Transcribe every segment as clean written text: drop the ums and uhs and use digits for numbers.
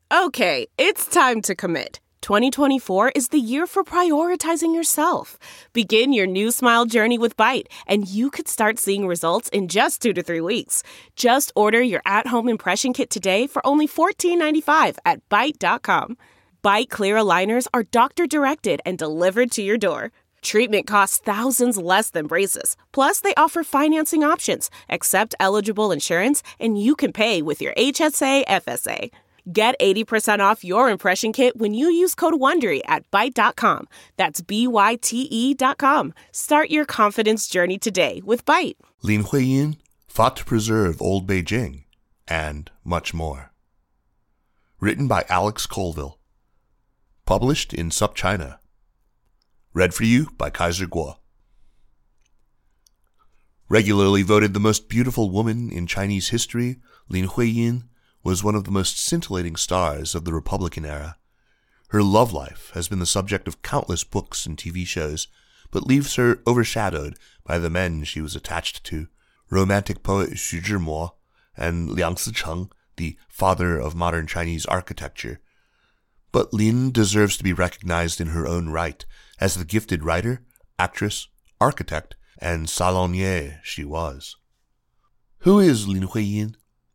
Okay, it's time to commit. 2024 is the year for prioritizing yourself. Begin your new smile journey with Byte, and you could start seeing results in just 2 to 3 weeks. Just order your at-home impression kit today for only $14.95 at Byte.com. Byte Clear aligners are doctor-directed and delivered to your door. Treatment costs thousands less than braces. Plus, they offer financing options, accept eligible insurance, and you can pay with your HSA, FSA. Get 80% off your impression kit when you use code WONDERY at Byte.com. That's BYTE.com. Start your confidence journey today with Byte. Lin Huiyin fought to preserve Old Beijing, and much more. Written by Alex Colville. Published in SupChina. Read for you by Kaiser Kuo. Regularly voted the most beautiful woman in Chinese history, Lin Huiyin was one of the most scintillating stars of the Republican era. Her love life has been the subject of countless books and TV shows, but leaves her overshadowed by the men she was attached to, romantic poet Xu Zhimo and Liang Sicheng, the father of modern Chinese architecture. But Lin deserves to be recognized in her own right as the gifted writer, actress, architect, and salonier she was. Who is Lin Huiyin?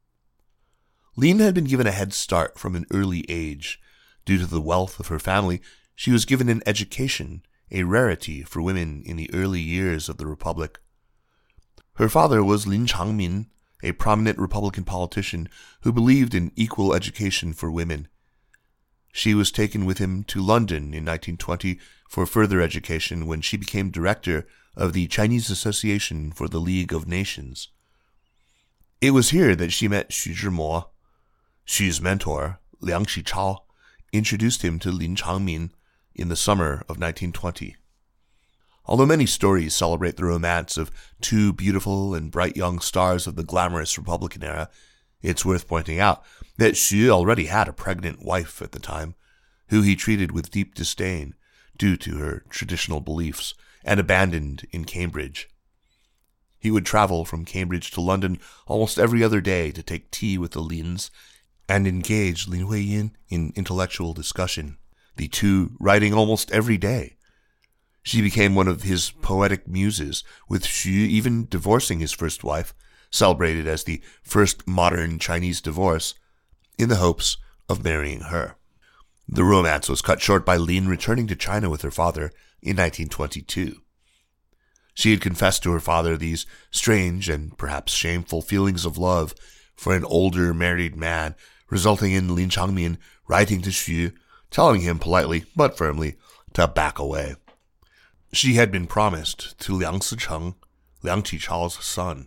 Lin had been given a head start from an early age. Due to the wealth of her family, she was given an education, a rarity for women in the early years of the Republic. Her father was Lin Changmin, a prominent Republican politician who believed in equal education for women. She was taken with him to London in 1920 for further education when she became director of the Chinese Association for the League of Nations. It was here that she met Xu Zhimo. Xu's mentor, Liang Qichao, introduced him to Lin Changmin in the summer of 1920. Although many stories celebrate the romance of two beautiful and bright young stars of the glamorous Republican era, it's worth pointing out that Xu already had a pregnant wife at the time, who he treated with deep disdain due to her traditional beliefs and abandoned in Cambridge. He would travel from Cambridge to London almost every other day to take tea with the Lins and engage Lin Huiyin in intellectual discussion, the two writing almost every day. She became one of his poetic muses, with Xu even divorcing his first wife, celebrated as the first modern Chinese divorce, in the hopes of marrying her. The romance was cut short by Lin returning to China with her father in 1922. She had confessed to her father these strange and perhaps shameful feelings of love for an older married man, resulting in Lin Changmin writing to Xu, telling him politely but firmly to back away. She had been promised to Liang Sicheng, Liang Qichao's son.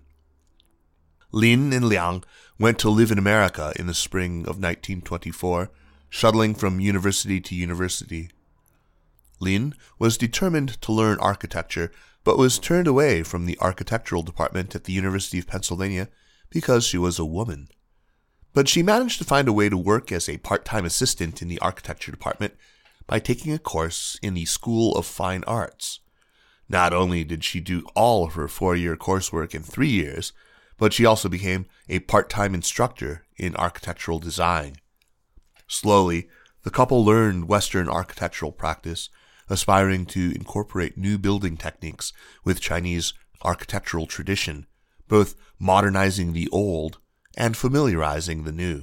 Lin and Liang went to live in America in the spring of 1924, shuttling from university to university. Lin was determined to learn architecture, but was turned away from the architectural department at the University of Pennsylvania because she was a woman. But she managed to find a way to work as a part-time assistant in the architecture department by taking a course in the School of Fine Arts. Not only did she do all of her 4-year coursework in 3 years, but she also became a part-time instructor in architectural design. Slowly, the couple learned Western architectural practice, aspiring to incorporate new building techniques with Chinese architectural tradition, both modernizing the old and familiarizing the new.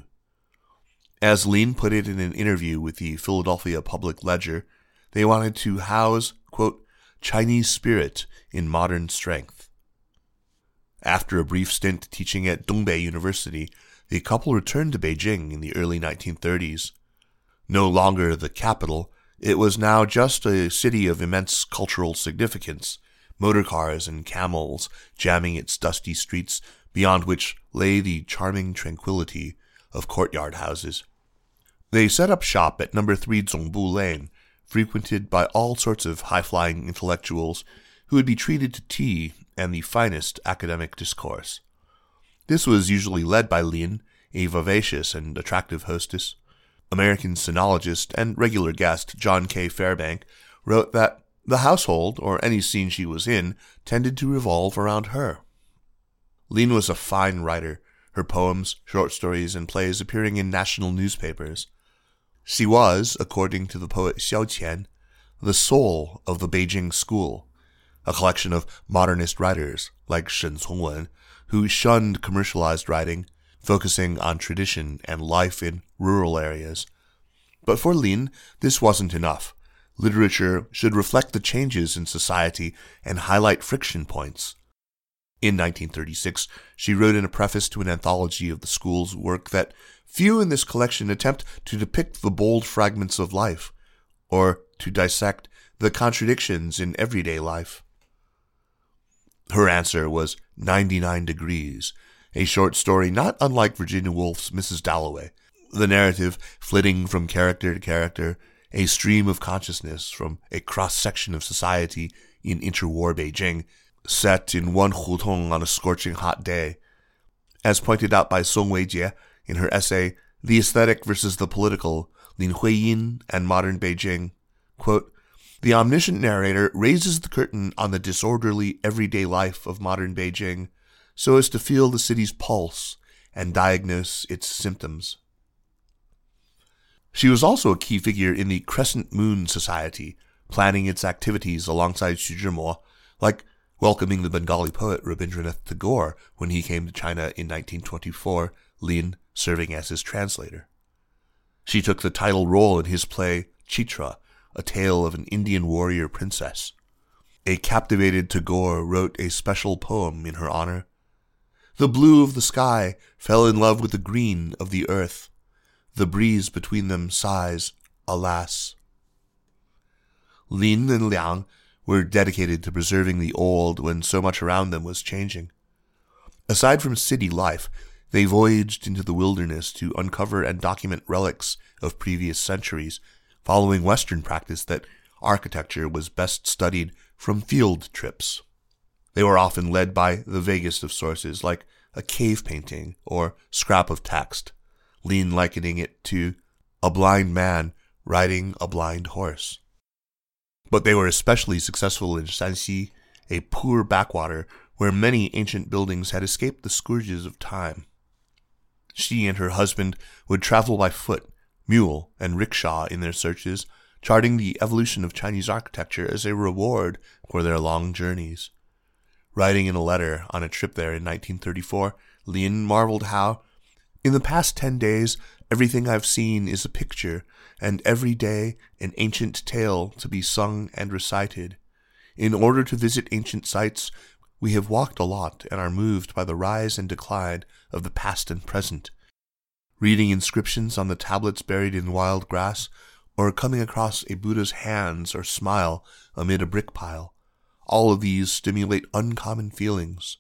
As Lin put it in an interview with the Philadelphia Public Ledger, they wanted to house, quote, Chinese spirit in modern strength. After a brief stint teaching at Dongbei University, the couple returned to Beijing in the early 1930s. No longer the capital, it was now just a city of immense cultural significance, motorcars and camels jamming its dusty streets, beyond which lay the charming tranquility of courtyard houses. They set up shop at No. 3 Zongbu Lane, frequented by all sorts of high-flying intellectuals who would be treated to tea and the finest academic discourse. This was usually led by Lin, a vivacious and attractive hostess. American sinologist and regular guest John K. Fairbank wrote that the household, or any scene she was in, tended to revolve around her. Lin was a fine writer, her poems, short stories, and plays appearing in national newspapers. She was, according to the poet Xiao Qian, the soul of the Beijing school, a collection of modernist writers like Shen Congwen, who shunned commercialized writing, focusing on tradition and life in rural areas. But for Lin, this wasn't enough. Literature should reflect the changes in society and highlight friction points. In 1936, she wrote in a preface to an anthology of the school's work that few in this collection attempt to depict the bold fragments of life, or to dissect the contradictions in everyday life. Her answer was 99 Degrees, a short story not unlike Virginia Woolf's Mrs. Dalloway, the narrative flitting from character to character, a stream of consciousness from a cross-section of society in interwar Beijing, set in one hutong on a scorching hot day. As pointed out by Song Weijie in her essay, The Aesthetic versus the Political, Lin Huiyin and Modern Beijing, quote, the omniscient narrator raises the curtain on the disorderly everyday life of modern Beijing so as to feel the city's pulse and diagnose its symptoms. She was also a key figure in the Crescent Moon Society, planning its activities alongside Xu Zhimo, like welcoming the Bengali poet Rabindranath Tagore when he came to China in 1924, Lin serving as his translator. She took the title role in his play Chitra, a tale of an Indian warrior princess. A captivated Tagore wrote a special poem in her honor. The blue of the sky fell in love with the green of the earth. The breeze between them sighs, alas. Lin and Liang were dedicated to preserving the old when so much around them was changing. Aside from city life, they voyaged into the wilderness to uncover and document relics of previous centuries, following Western practice that architecture was best studied from field trips. They were often led by the vaguest of sources, like a cave painting or scrap of text, Lin likening it to a blind man riding a blind horse. But they were especially successful in Shanxi, a poor backwater where many ancient buildings had escaped the scourges of time. She and her husband would travel by foot, mule, and rickshaw in their searches, charting the evolution of Chinese architecture as a reward for their long journeys. Writing in a letter on a trip there in 1934, Lin marveled how, in the past 10 days, everything I've seen is a picture, and every day an ancient tale to be sung and recited. In order to visit ancient sites, we have walked a lot and are moved by the rise and decline of the past and present. Reading inscriptions on the tablets buried in wild grass, or coming across a Buddha's hands or smile amid a brick pile, all of these stimulate uncommon feelings.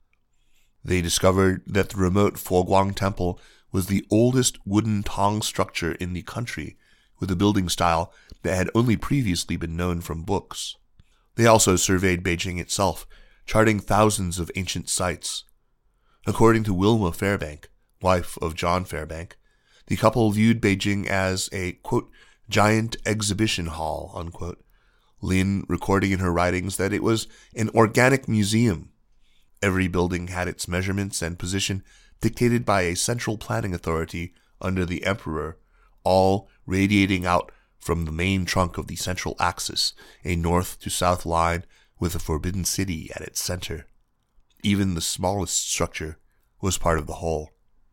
They discovered that the remote Foguang Temple was the oldest wooden tong structure in the country, with a building style that had only previously been known from books. They also surveyed Beijing itself, charting thousands of ancient sites. According to Wilma Fairbank, wife of John Fairbank, the couple viewed Beijing as a, quote, giant exhibition hall, unquote, Lin recording in her writings that it was an organic museum. Every building had its measurements and position dictated by a central planning authority under the emperor, all radiating out from the main trunk of the central axis, a north to south line with a forbidden city at its center. Even the smallest structure was part of the whole.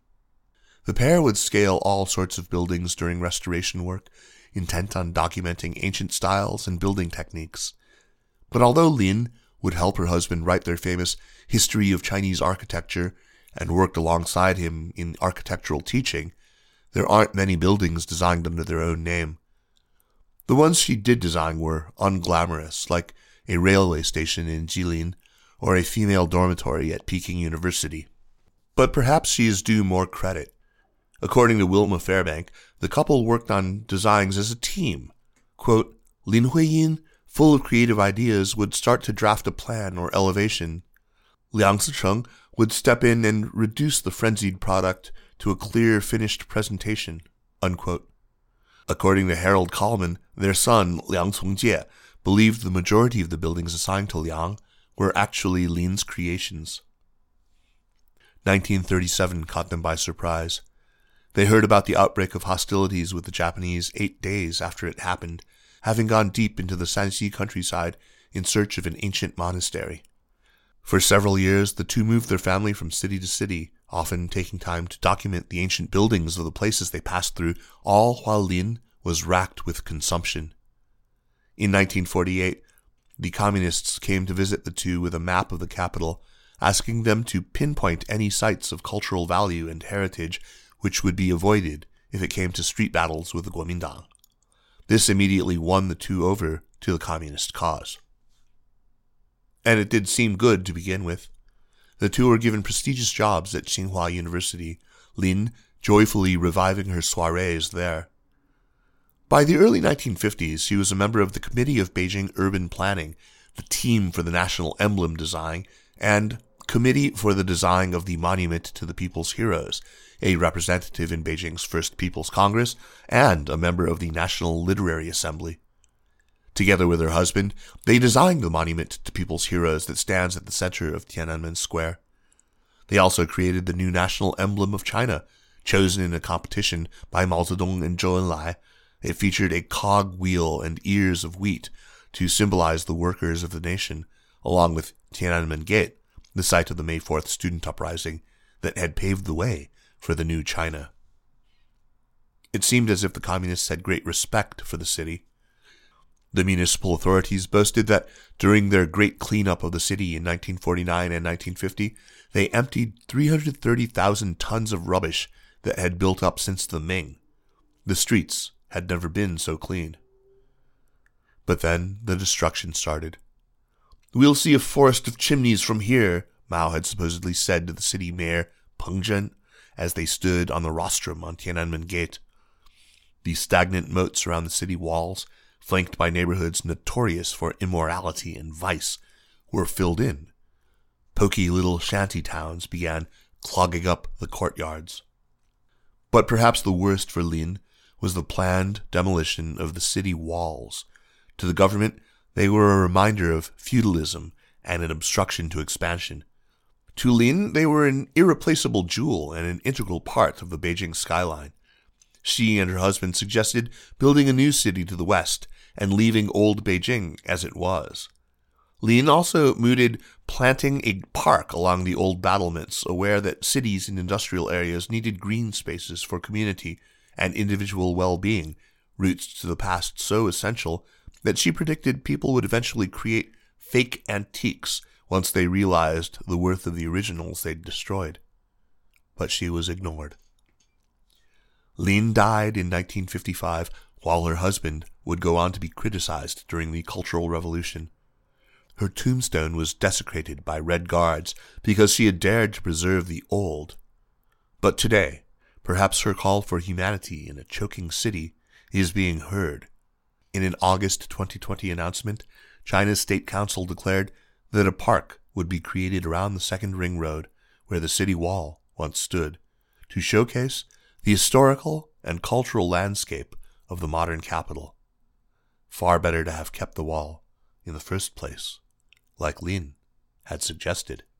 The pair would scale all sorts of buildings during restoration work, intent on documenting ancient styles and building techniques. But although Lin would help her husband write their famous History of Chinese Architecture and worked alongside him in architectural teaching, there aren't many buildings designed under their own name. The ones she did design were unglamorous, like a railway station in Jilin or a female dormitory at Peking University. But perhaps she is due more credit. According to Wilma Fairbank, the couple worked on designs as a team. Quote, Lin Huiyin, full of creative ideas, would start to draft a plan or elevation. Liang Zicheng would step in and reduce the frenzied product to a clear, finished presentation, unquote. According to Harold Kallman, their son, Liang Congjie, believed the majority of the buildings assigned to Liang were actually Lin's creations. 1937 caught them by surprise. They heard about the outbreak of hostilities with the Japanese 8 days after it happened, having gone deep into the Shanxi countryside in search of an ancient monastery. For several years, the two moved their family from city to city, often taking time to document the ancient buildings of the places they passed through, all while Lin was racked with consumption. In 1948, the communists came to visit the two with a map of the capital, asking them to pinpoint any sites of cultural value and heritage which would be avoided if it came to street battles with the Kuomintang. This immediately won the two over to the communist cause. And it did seem good to begin with. The two were given prestigious jobs at Tsinghua University, Lin joyfully reviving her soirees there. By the early 1950s, she was a member of the Committee of Beijing Urban Planning, the Team for the National Emblem Design, and Committee for the Design of the Monument to the People's Heroes, a representative in Beijing's First People's Congress, and a member of the National Literary Assembly. Together with her husband, they designed the monument to People's Heroes that stands at the center of Tiananmen Square. They also created the new national emblem of China, chosen in a competition by Mao Zedong and Zhou Enlai. It featured a cog wheel and ears of wheat to symbolize the workers of the nation, along with Tiananmen Gate, the site of the May 4th student uprising that had paved the way for the new China. It seemed as if the communists had great respect for the city. The municipal authorities boasted that during their great cleanup of the city in 1949 and 1950, they emptied 330,000 tons of rubbish that had built up since the Ming. The streets had never been so clean. But then the destruction started. "We'll see a forest of chimneys from here," Mao had supposedly said to the city mayor, Peng Zhen, as they stood on the rostrum on Tiananmen Gate. The stagnant moats around the city walls, flanked by neighborhoods notorious for immorality and vice, were filled in. Poky little shanty towns began clogging up the courtyards. But perhaps the worst for Lin was the planned demolition of the city walls. To the government, they were a reminder of feudalism and an obstruction to expansion. To Lin, they were an irreplaceable jewel and an integral part of the Beijing skyline. She and her husband suggested building a new city to the west and leaving old Beijing as it was. Lin also mooted planting a park along the old battlements, aware that cities and industrial areas needed green spaces for community and individual well-being, roots to the past so essential that she predicted people would eventually create fake antiques once they realized the worth of the originals they'd destroyed. But she was ignored. Lin died in 1955, while her husband would go on to be criticized during the Cultural Revolution. Her tombstone was desecrated by Red Guards because she had dared to preserve the old. But today, perhaps her call for humanity in a choking city is being heard. In an August 2020 announcement, China's State Council declared that a park would be created around the Second Ring Road, where the city wall once stood, to showcase the historical and cultural landscape of the modern capital. Far better to have kept the wall in the first place, like Lin had suggested.